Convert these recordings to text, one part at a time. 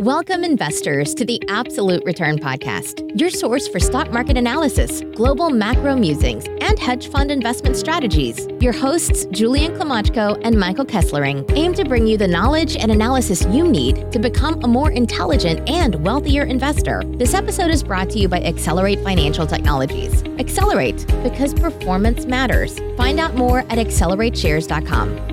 Welcome, investors, to the Absolute Return Podcast, your source for stock market analysis, global macro musings, and hedge fund investment strategies. Your hosts, Julian Klimachko and Michael Kesslering, aim to bring you the knowledge and analysis you need to become a more intelligent and wealthier investor. This episode is brought to you by Accelerate Financial Technologies. Accelerate, because performance matters. Find out more at accelerateshares.com.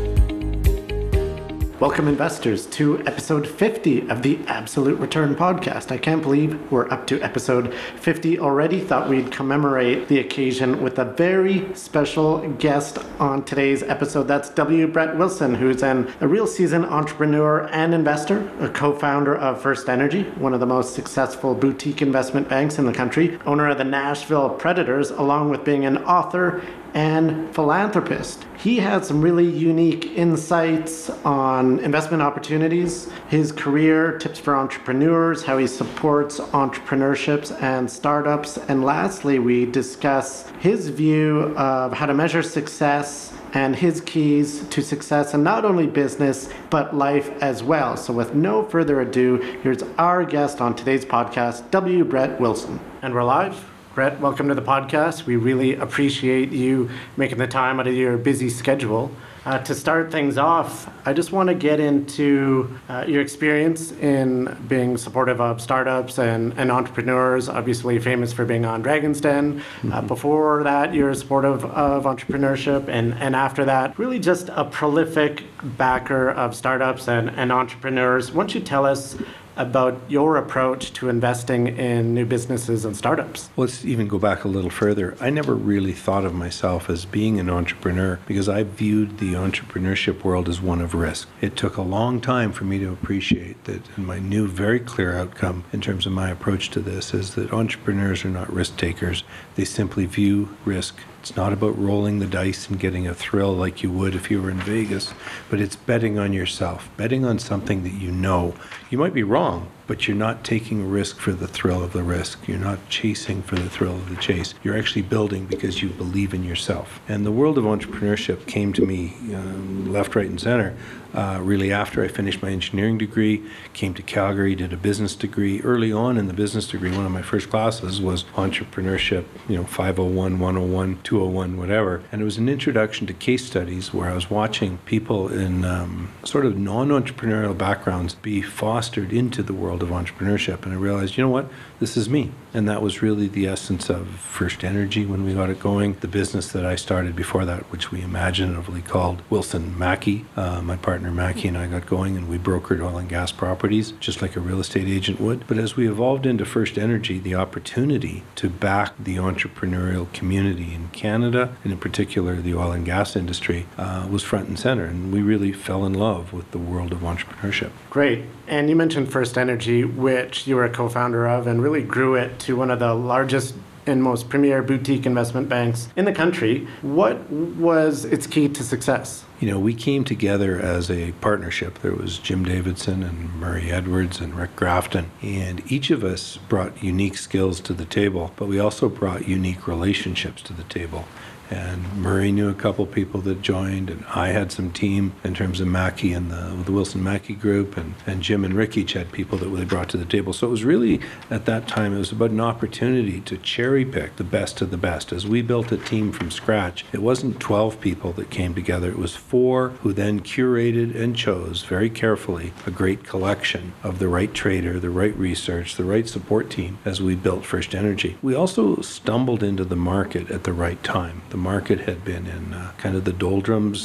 Welcome, investors, to episode 50 of the Absolute Return Podcast. I can't believe we're up to episode 50 already. Thought we'd commemorate the occasion with a very special guest on today's episode. That's W. Brett Wilson, who's a real seasoned entrepreneur and investor, a co-founder of First Energy, one of the most successful boutique investment banks in the country, owner of the Nashville Predators, along with being an author and philanthropist. He had some really unique insights on investment opportunities, his career, tips for entrepreneurs, how he supports entrepreneurships and startups. And lastly, we discuss his view of how to measure success and his keys to success in not only business, but life as well. So with no further ado, here's our guest on today's podcast, W. Brett Wilson. And we're live. Brett, welcome to the podcast. We really appreciate you making the time out of your busy schedule. To start things off, I just want to get into your experience in being supportive of startups and entrepreneurs, obviously famous for being on Dragon's Den. Before that, you're supportive of entrepreneurship, and after that, really just a prolific backer of startups and entrepreneurs. Why don't you tell us about your approach to investing in new businesses and startups? Let's even go back a little further. I never really thought of myself as being an entrepreneur because I viewed the entrepreneurship world as one of risk. It took a long time for me to appreciate that, and my new very clear outcome in terms of my approach to this is that entrepreneurs are not risk takers. They simply view risk. It's not about rolling the dice and getting a thrill like you would if you were in Vegas, but it's betting on yourself, betting on something that you know. You might be wrong, but you're not taking a risk for the thrill of the risk. You're not chasing for the thrill of the chase. You're actually building because you believe in yourself. And the world of entrepreneurship came to me left, right, and center. Really after I finished my engineering degree, came to Calgary, did a business degree. Early on in the business degree, one of my first classes was entrepreneurship, 501, 101, 201, whatever. And it was an introduction to case studies where I was watching people in sort of non-entrepreneurial backgrounds be fostered into the world of entrepreneurship. And I realized, you know what, this is me. And that was really the essence of First Energy when we got it going. The business that I started before that, which we imaginatively called Wilson Mackey. My partner Mackey and I got going, and we brokered oil and gas properties, just like a real estate agent would. But as we evolved into First Energy, the opportunity to back the entrepreneurial community in Canada, and in particular the oil and gas industry, was front and center. And we really fell in love with the world of entrepreneurship. Great. And you mentioned First Energy, which you were a co-founder of, and really grew it to one of the largest and most premier boutique investment banks in the country. What was its key to success? We came together as a partnership. There was Jim Davidson and Murray Edwards and Rick Grafton. And each of us brought unique skills to the table, but we also brought unique relationships to the table. And Murray knew a couple people that joined, and I had some team in terms of Mackey and the Wilson Mackey group, and Jim and Rick each had people that they brought to the table. So it was really, at that time, it was about an opportunity to cherry pick the best of the best. As we built a team from scratch, it wasn't 12 people that came together, it was 4 who then curated and chose very carefully a great collection of the right trader, the right research, the right support team as we built First Energy. We also stumbled into the market at the right time. The market had been in kind of the doldrums.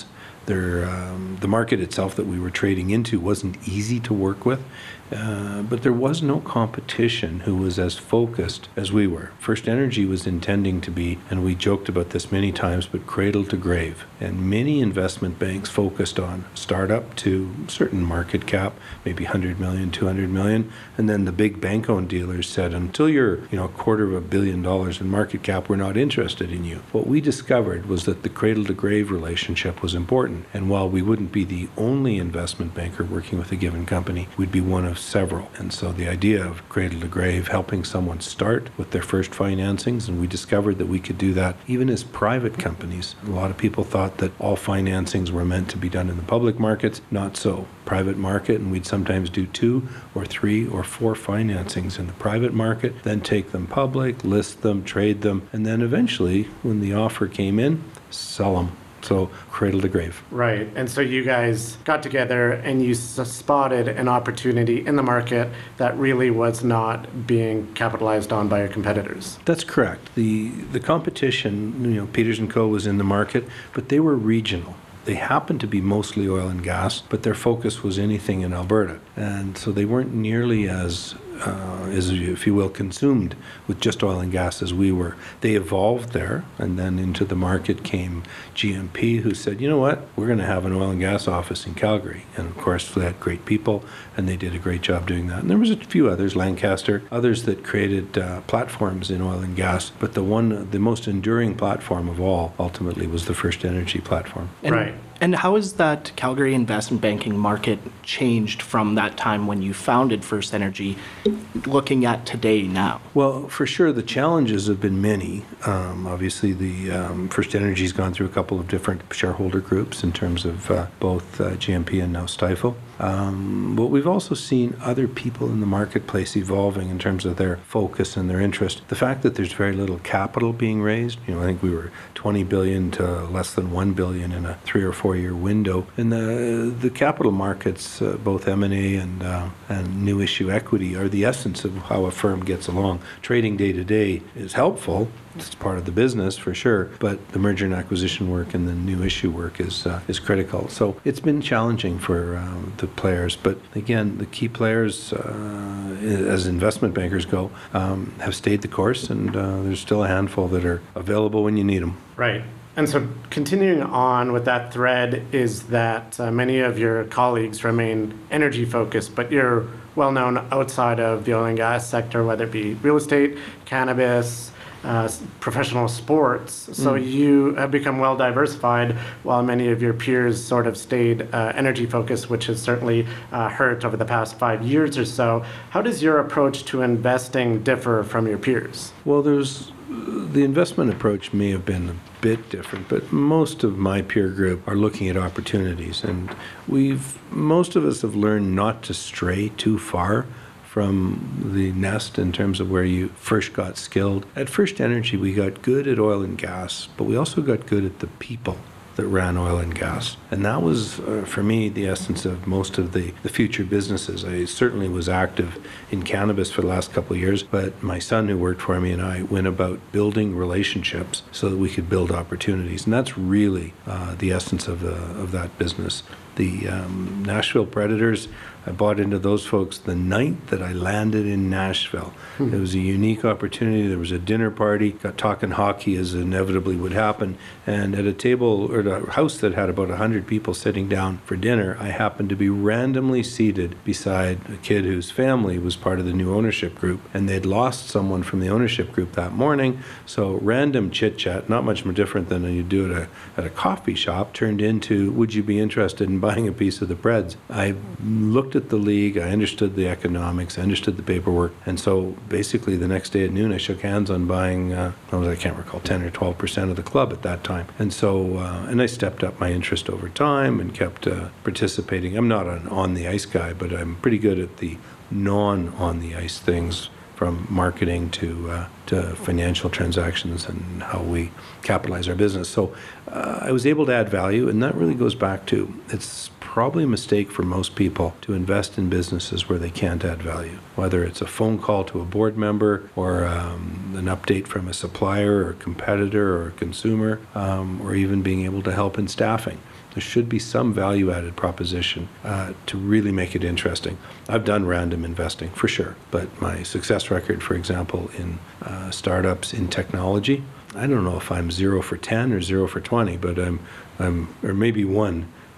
The market itself that we were trading into wasn't easy to work with, but there was no competition who was as focused as we were. First Energy was intending to be, and we joked about this many times, but cradle to grave. And many investment banks focused on startup to certain market cap, maybe 100 million, 200 million, and then the big bank-owned dealers said, until you're $250 million in market cap, we're not interested in you. What we discovered was that the cradle to grave relationship was important. important. And while we wouldn't be the only investment banker working with a given company, we'd be one of several. And so the idea of cradle to grave, helping someone start with their first financings, and we discovered that we could do that even as private companies. A lot of people thought that all financings were meant to be done in the public markets. Not so. Private market, and we'd sometimes do 2 or 3 or 4 financings in the private market, then take them public, list them, trade them, and then eventually, when the offer came in, sell them. So cradle to grave. Right. And so you guys got together and you spotted an opportunity in the market that really was not being capitalized on by your competitors. That's correct. The competition, Peters & Co. was in the market, but they were regional. They happened to be mostly oil and gas, but their focus was anything in Alberta. And so they weren't nearly as if you will, consumed with just oil and gas as we were. They evolved there, and then into the market came GMP, who said, you know what, we're going to have an oil and gas office in Calgary. And of course, they had great people, and they did a great job doing that. And there was a few others, Lancaster, others that created platforms in oil and gas. But the most enduring platform of all, ultimately, was the First Energy platform. Right. And how has that Calgary investment banking market changed from that time when you founded First Energy, looking at today now? Well, for sure, the challenges have been many. Obviously, the First Energy's gone through a couple of different shareholder groups in terms of both GMP and now Stifel. But we've also seen other people in the marketplace evolving in terms of their focus and their interest. The fact that there's very little capital being raised, I think we were $20 billion to less than $1 billion in a 3 or 4 year window. And the capital markets, both M&A and new issue equity, are the essence of how a firm gets along. Trading day to day is helpful. It's part of the business for sure, but the merger and acquisition work and the new issue work is critical. So it's been challenging for the players, but again, the key players, as investment bankers go, have stayed the course, and there's still a handful that are available when you need them. Right. And so continuing on with that thread is that many of your colleagues remain energy focused, but you're well known outside of the oil and gas sector, whether it be real estate, cannabis, professional sports. So you have become well diversified while many of your peers sort of stayed energy focused, which has certainly hurt over the past 5 years or so. How does your approach to investing differ from your peers? Well, the investment approach may have been a bit different, but most of my peer group are looking at opportunities, and most of us have learned not to stray too far from the nest in terms of where you first got skilled. At First Energy, we got good at oil and gas, but we also got good at the people that ran oil and gas. And that was, for me, the essence of most of the future businesses. I certainly was active in cannabis for the last couple of years, but my son who worked for me and I went about building relationships so that we could build opportunities. And that's really the essence of that business. The Nashville Predators, I bought into those folks the night that I landed in Nashville. It was a unique opportunity. There was a dinner party, got talking hockey as inevitably would happen. And at a table or a house that had about 100 people sitting down for dinner, I happened to be randomly seated beside a kid whose family was part of the new ownership group. And they'd lost someone from the ownership group that morning. So random chit chat, not much more different than you do at a coffee shop, turned into, would you be interested in buying a piece of the Preds? I looked at the league, I understood the economics, I understood the paperwork, and so basically the next day at noon I shook hands on buying, I can't recall, 10 or 12% of the club at that time. And so, and I stepped up my interest over time and kept participating. I'm not an on-the-ice guy, but I'm pretty good at the non-on-the-ice things, from marketing to financial transactions and how we capitalize our business. So I was able to add value, and that really goes back to, it's probably a mistake for most people to invest in businesses where they can't add value, whether it's a phone call to a board member or an update from a supplier or competitor or consumer, or even being able to help in staffing. There should be some value-added proposition to really make it interesting. I've done random investing, for sure, but my success record, for example, in startups in technology, I don't know if I'm 0 for 10 or 0 for 20, but I'm or maybe 1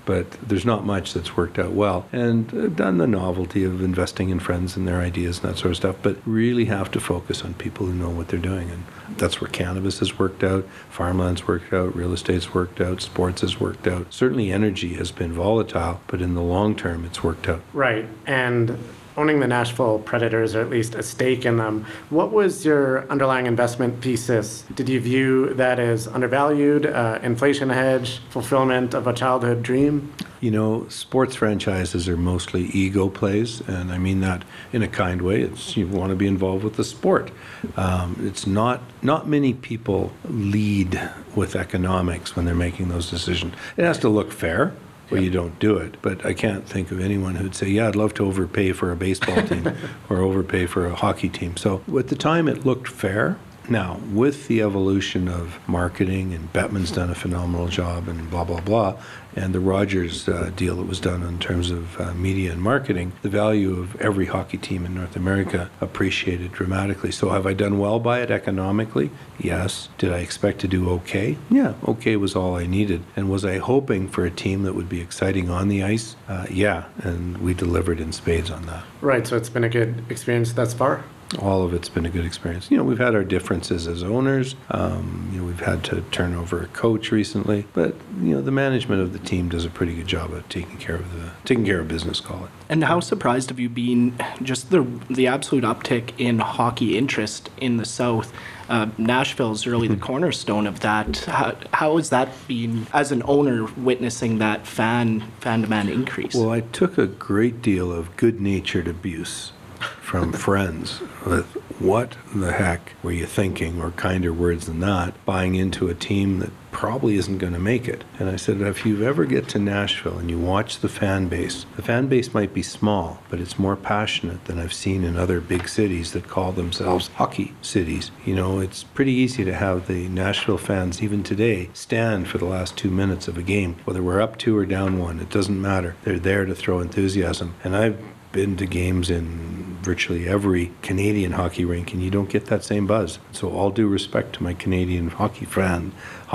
but there's not much that's worked out well. And I've done the novelty of investing in friends and their ideas and that sort of stuff, but really have to focus on people who know what they're doing. And that's where cannabis has worked out, farmland's worked out, real estate's worked out, sports has worked out. Certainly energy has been volatile, but in the long term, it's worked out. Right. And owning the Nashville Predators, or at least a stake in them, what was your underlying investment thesis? Did you view that as undervalued, inflation hedge, fulfillment of a childhood dream? You know, sports franchises are mostly ego plays, and I mean that in a kind way. It's you want to be involved with the sport. It's not many people lead with economics when they're making those decisions. It has to look fair, or you don't do it. But I can't think of anyone who'd say, yeah, I'd love to overpay for a baseball team or overpay for a hockey team. So at the time, it looked fair. Now, with the evolution of marketing, and Bettman's done a phenomenal job, and blah, blah, blah, and the Rogers deal that was done in terms of media and marketing, the value of every hockey team in North America appreciated dramatically. So have I done well by it economically? Yes. Did I expect to do okay? Yeah, okay was all I needed. And was I hoping for a team that would be exciting on the ice? Yeah, and we delivered in spades on that. Right, so it's been a good experience thus far? All of it's been a good experience. You know, we've had our differences as owners. We've had to turn over a coach recently, but you know, the management of the team does a pretty good job of taking care of business, call it. And how surprised have you been just the absolute uptick in hockey interest in the South? Nashville is really the cornerstone of that. How has that been, as an owner, witnessing that fan demand increase? Well, I took a great deal of good-natured abuse from friends with what the heck were you thinking, or kinder words than that, buying into a team that probably isn't going to make it. And I said, if you ever get to Nashville and you watch the fan base might be small, but it's more passionate than I've seen in other big cities that call themselves hockey cities. You know, it's pretty easy to have the Nashville fans, even today, stand for the last 2 minutes of a game. Whether we're up 2 or down 1, it doesn't matter. They're there to throw enthusiasm. And I've been to games in virtually every Canadian hockey rink, and you don't get that same buzz. So all due respect to my Canadian hockey fan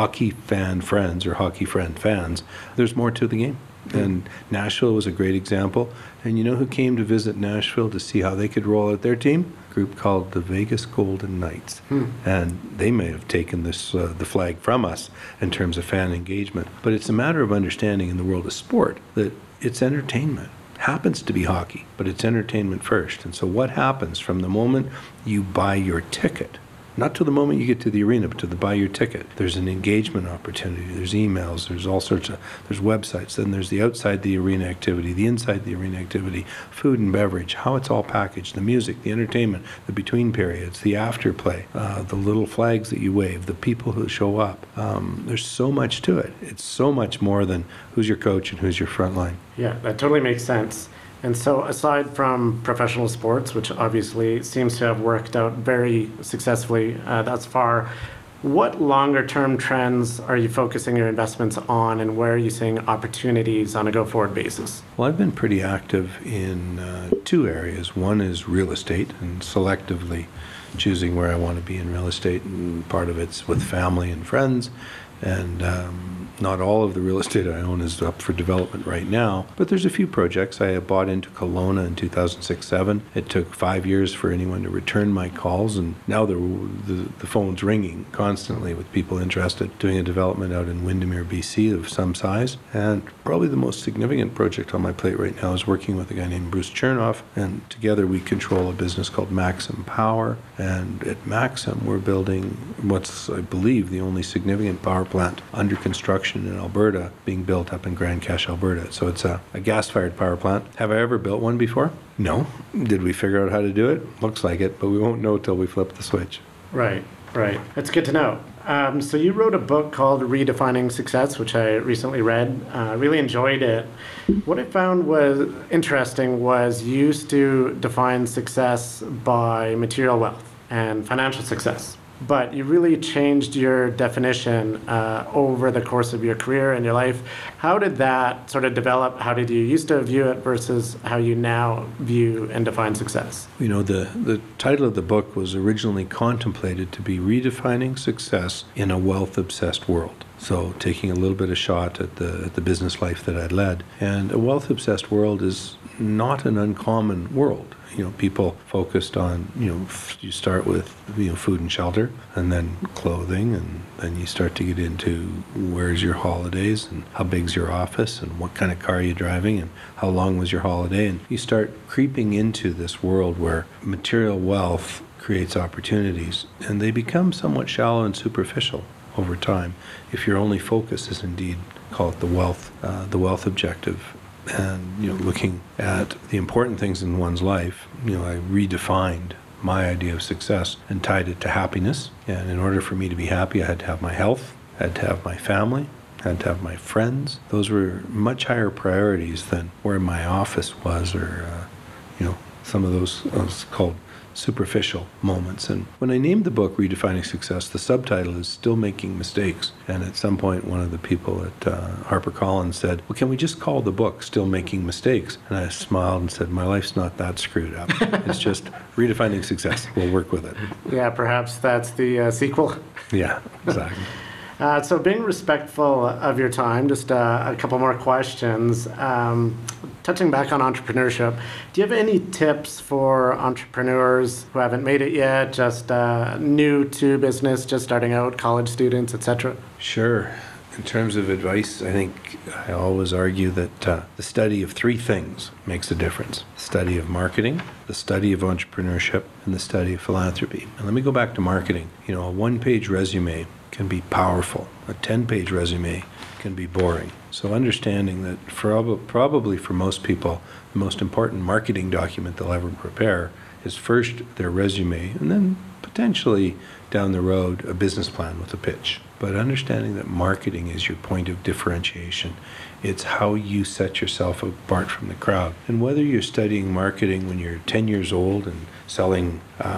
friends, or hockey friend fans, there's more to the game. And Nashville was a great example. And you know who came to visit Nashville to see how they could roll out their team? A group called the Vegas Golden Knights. And they may have taken this the flag from us in terms of fan engagement. But it's a matter of understanding in the world of sport that it's entertainment. Happens to be hockey, but it's entertainment first. And so what happens from the moment you buy your ticket, not to the moment you get to the arena, but to buy your ticket, there's an engagement opportunity. There's emails, there's all sorts of, there's websites, then there's the outside the arena activity, the inside the arena activity, food and beverage, how it's all packaged, the music, the entertainment, the between periods, the after play, the little flags that you wave, the people who show up. There's so much to it. It's so much more than who's your coach and who's your front line. Yeah, that totally makes sense. And so aside from professional sports, which obviously seems to have worked out very successfully thus far, what longer term trends are you focusing your investments on, and where are you seeing opportunities on a go-forward basis? Well, I've been pretty active in 2 areas. One is real estate, and selectively choosing where I want to be in real estate, and part of it's with family and friends. And not all of the real estate I own is up for development right now, but there's a few projects. I bought into Kelowna in 2006-07. It took 5 years for anyone to return my calls, and now the phone's ringing constantly with people interested. Doing a development out in Windermere, BC of some size. And probably the most significant project on my plate right now is working with a guy named Bruce Chernoff, and together we control a business called Maxim Power. And at Maxim, we're building what's, I believe, the only significant power plant under construction in Alberta, being built up in Grande Cache, Alberta. So it's a gas-fired power plant. Have I ever built one before? No. Did we figure out how to do it? Looks like it, but we won't know till we flip the switch. Right. That's good to know. So you wrote a book called Redefining Success, which I recently read. Really enjoyed it. What I found was interesting was you used to define success by material wealth and financial success. but you really changed your definition over the course of your career and your life. How did that sort of develop? How did you used to view it versus how you now view and define success? You know, the title of the book was originally contemplated to be Redefining Success in a Wealth-Obsessed World. So taking a little bit of shot at the business life that I'd led. And a wealth-obsessed world is not an uncommon world. You know, people focused on, you start with, food and shelter, and then clothing, and then you start to get into where's your holidays, and how big's your office, and what kind of car are you driving, and how long was your holiday. And you start creeping into this world where material wealth creates opportunities, and they become somewhat shallow and superficial over time if your only focus is indeed, call it the wealth objective. And looking at the important things in one's life, I redefined my idea of success and tied it to happiness. And in order for me to be happy, I had to have my health, I had to have my family, I had to have my friends. Those were much higher priorities than where my office was, or some of those called superficial moments. And when I named the book Redefining Success, the subtitle is Still Making Mistakes. And at some point, one of the people at HarperCollins said, well, can we just call the book Still Making Mistakes? And I smiled and said, my life's not that screwed up. It's just redefining success. We'll work with it. Yeah, perhaps that's the sequel. Yeah, exactly. So being respectful of your time, just a couple more questions. Touching back on entrepreneurship, do you have any tips for entrepreneurs who haven't made it yet, just new to business, just starting out, college students, etc.? Sure. In terms of advice, I think I always argue that the study of three things makes a difference. The study of marketing, the study of entrepreneurship, and the study of philanthropy. And let me go back to marketing. A one-page resume can be powerful. A 10-page resume can be boring. So understanding that probably for most people, the most important marketing document they'll ever prepare is first their resume, and then potentially down the road a business plan with a pitch. But understanding that marketing is your point of differentiation. It's how you set yourself apart from the crowd. And whether you're studying marketing when you're 10 years old and selling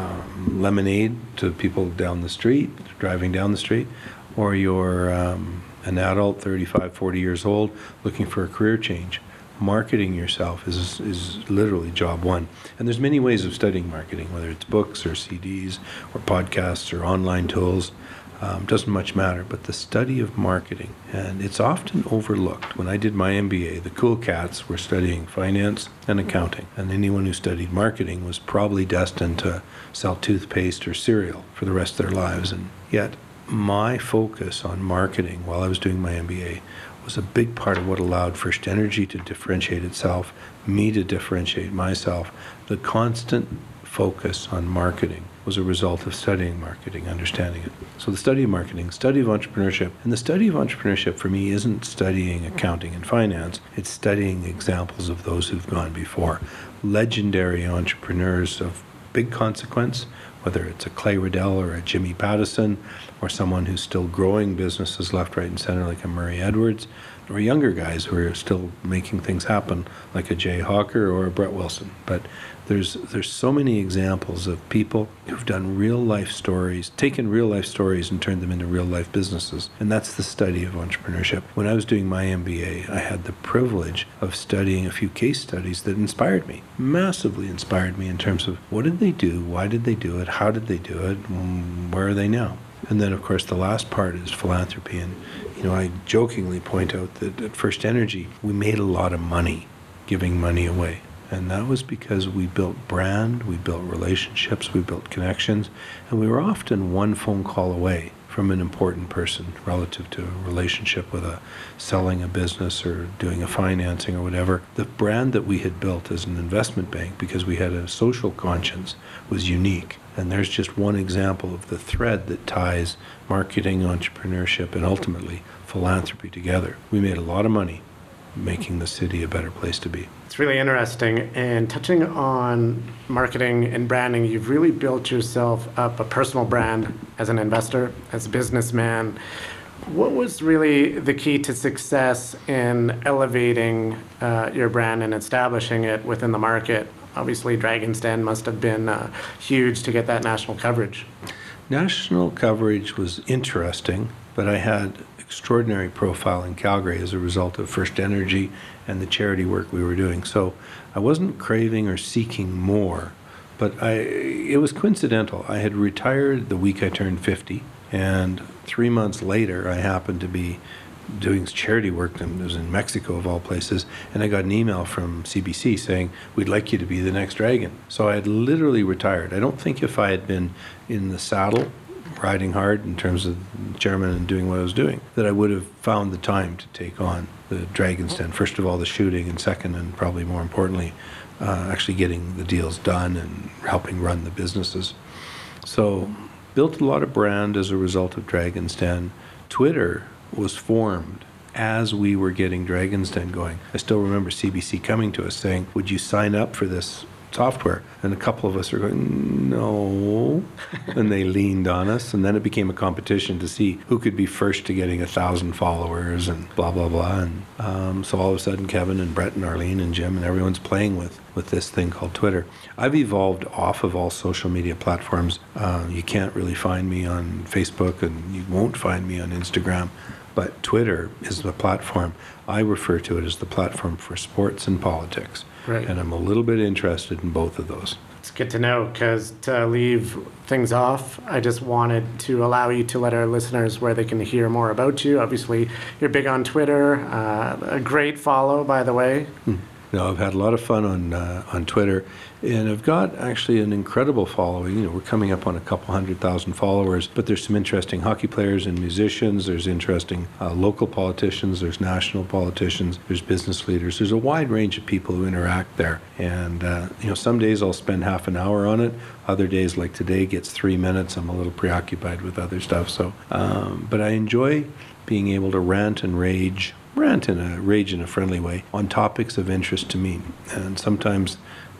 lemonade to people down the street, driving down the street, or you're an adult, 35, 40 years old, looking for a career change, marketing yourself is literally job one. And there's many ways of studying marketing, whether it's books or CDs or podcasts or online tools. Doesn't much matter, but the study of marketing, and it's often overlooked. When I did my MBA, the cool cats were studying finance and accounting, and anyone who studied marketing was probably destined to sell toothpaste or cereal for the rest of their lives. And yet, my focus on marketing while I was doing my MBA was a big part of what allowed First Energy to differentiate itself, me to differentiate myself. The constant focus on marketing was a result of studying marketing, understanding it. So the study of marketing, study of entrepreneurship, and the study of entrepreneurship for me isn't studying accounting and finance, it's studying examples of those who've gone before. Legendary entrepreneurs of big consequence, whether it's a Clay Riddell or a Jimmy Pattison, or someone who's still growing businesses left, right, and center like a Murray Edwards, or younger guys who are still making things happen like a Jay Hawker or a Brett Wilson. But there's so many examples of people who've done real life stories, taken real life stories and turned them into real life businesses. And that's the study of entrepreneurship. When I was doing my MBA, I had the privilege of studying a few case studies that inspired me, massively inspired me in terms of what did they do, why did they do it, how did they do it, where are they now? And then, of course, the last part is philanthropy. And, I jokingly point out that at First Energy, we made a lot of money giving money away. And that was because we built brand, we built relationships, we built connections, and we were often one phone call away from an important person relative to a relationship with selling a business or doing a financing or whatever. The brand that we had built as an investment bank, because we had a social conscience, was unique. And there's just one example of the thread that ties marketing, entrepreneurship, and ultimately philanthropy together. We made a lot of money making the city a better place to be. It's really interesting. And touching on marketing and branding, you've really built yourself up a personal brand as an investor, as a businessman. What was really the key to success in elevating your brand and establishing it within the market? Obviously, Dragon's Den must have been huge to get that national coverage. National coverage was interesting, but I had extraordinary profile in Calgary as a result of First Energy and the charity work we were doing. So I wasn't craving or seeking more, but it was coincidental. I had retired the week I turned 50, and 3 months later, I happened to be doing charity work, and it was in Mexico of all places, and I got an email from CBC saying, we'd like you to be the next Dragon. So I had literally retired. I don't think if I had been in the saddle, riding hard in terms of chairman and doing what I was doing, that I would have found the time to take on the Dragon's Den. First of all, the shooting, and second, and probably more importantly, actually getting the deals done and helping run the businesses. So built a lot of brand as a result of Dragon's Den. Twitter was formed as we were getting Dragon's Den going. I still remember CBC coming to us saying, would you sign up for this software? And a couple of us are going, no. And they leaned on us, and then it became a competition to see who could be first to getting 1,000 followers and blah, blah, blah. And so all of a sudden, Kevin and Brett and Arlene and Jim and everyone's playing with this thing called Twitter. I've evolved off of all social media platforms. You can't really find me on Facebook, and you won't find me on Instagram. But Twitter is the platform. I refer to it as the platform for sports and politics. Right. And I'm a little bit interested in both of those. It's good to know, because to leave things off, I just wanted to allow you to let our listeners where they can hear more about you. Obviously, you're big on Twitter. A great follow, by the way. No, I've had a lot of fun on Twitter, and I've got actually an incredible following. You know, we're coming up on a couple 100,000 followers, but there's some interesting hockey players and musicians. There's interesting local politicians. There's national politicians. There's business leaders. There's a wide range of people who interact there. And, you know, some days I'll spend half an hour on it. Other days, like today, gets 3 minutes. I'm a little preoccupied with other stuff. So, but I enjoy being able to rant in a friendly way on topics of interest to me. And sometimes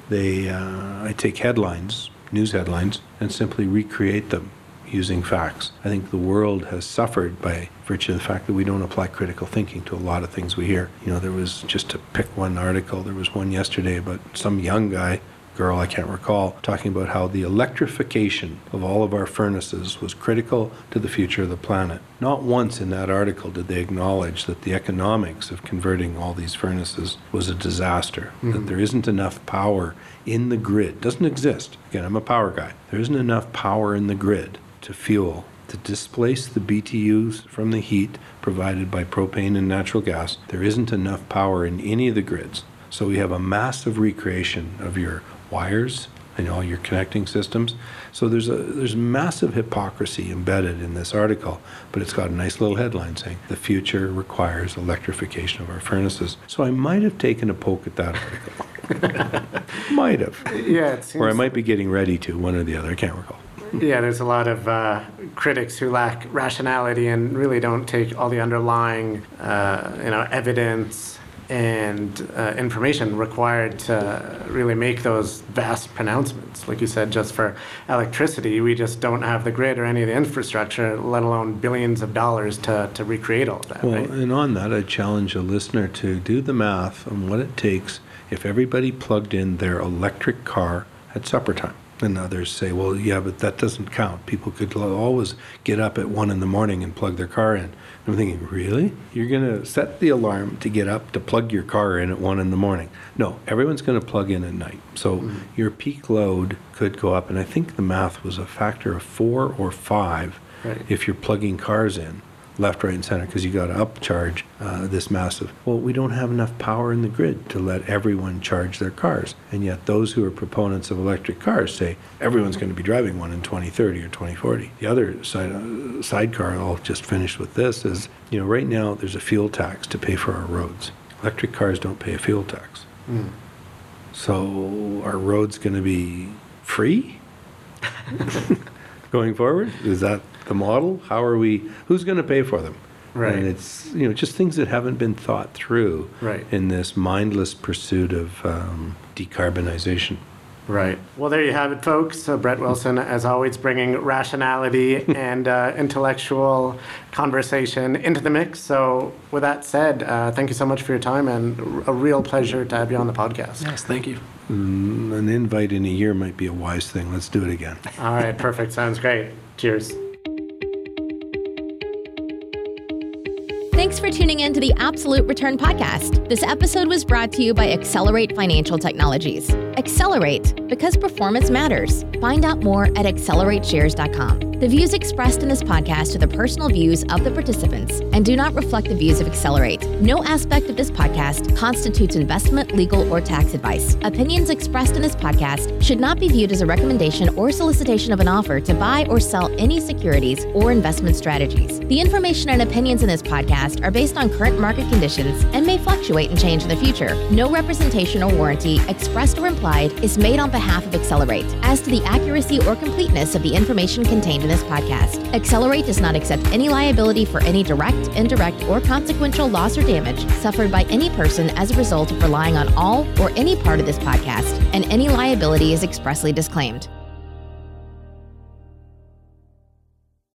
I take headlines, news headlines, and simply recreate them using facts. I think the world has suffered by virtue of the fact that we don't apply critical thinking to a lot of things we hear. You know, there was, just to pick one article, there was one yesterday about some young girl, I can't recall, talking about how the electrification of all of our furnaces was critical to the future of the planet. Not once in that article did they acknowledge that the economics of converting all these furnaces was a disaster, that there isn't enough power in the grid. Doesn't exist. Again, I'm a power guy. There isn't enough power in the grid to fuel, to displace the BTUs from the heat provided by propane and natural gas. There isn't enough power in any of the grids. So we have a massive recreation of your wires and all your connecting systems. So there's massive hypocrisy embedded in this article, but it's got a nice little headline saying, the future requires electrification of our furnaces. So I might have taken a poke at that article. Might have. Yeah, it seems. Or I might be getting ready to, one or the other, I can't recall. Yeah, there's a lot of critics who lack rationality and really don't take all the underlying, evidence and information required to really make those vast pronouncements. Like you said, just for electricity, we just don't have the grid or any of the infrastructure, let alone billions of dollars to recreate all of that. Well, right? and on that, I challenge a listener to do the math on what it takes if everybody plugged in their electric car at supper time. And others say, well, yeah, but that doesn't count. People could always get up at 1 a.m. and plug their car in. I'm thinking, really? You're going to set the alarm to get up to plug your car in at 1 a.m? No, everyone's going to plug in at night. So your peak load could go up, and I think the math was a factor of 4 or 5 if you're plugging cars in left, right, and center, because you got to upcharge this massive. Well, we don't have enough power in the grid to let everyone charge their cars. And yet those who are proponents of electric cars say everyone's going to be driving one in 2030 or 2040. The other sidecar, I'll just finish with this, is, you know, right now there's a fuel tax to pay for our roads. Electric cars don't pay a fuel tax. So are roads going to be free going forward? Is that the model? Who's going to pay for them? Right. And it's, you know, just things that haven't been thought through in this mindless pursuit of decarbonization. Right. Well, there you have it, folks. Brett Wilson, as always, bringing rationality and intellectual conversation into the mix. So with that said, thank you so much for your time, and a real pleasure to have you on the podcast. Yes, thank you. An invite in a year might be a wise thing. Let's do it again. All right, perfect. Sounds great. Cheers. Thanks for tuning in to the Absolute Return Podcast. This episode was brought to you by Accelerate Financial Technologies. Accelerate, because performance matters. Find out more at accelerateshares.com. The views expressed in this podcast are the personal views of the participants and do not reflect the views of Accelerate. No aspect of this podcast constitutes investment, legal, or tax advice. Opinions expressed in this podcast should not be viewed as a recommendation or solicitation of an offer to buy or sell any securities or investment strategies. The information and opinions in this podcast are based on current market conditions and may fluctuate and change in the future. No representation or warranty, expressed or implied, is made on behalf of Accelerate as to the accuracy or completeness of the information contained in this podcast. Accelerate does not accept any liability for any direct, indirect, or consequential loss or damage suffered by any person as a result of relying on all or any part of this podcast, and any liability is expressly disclaimed.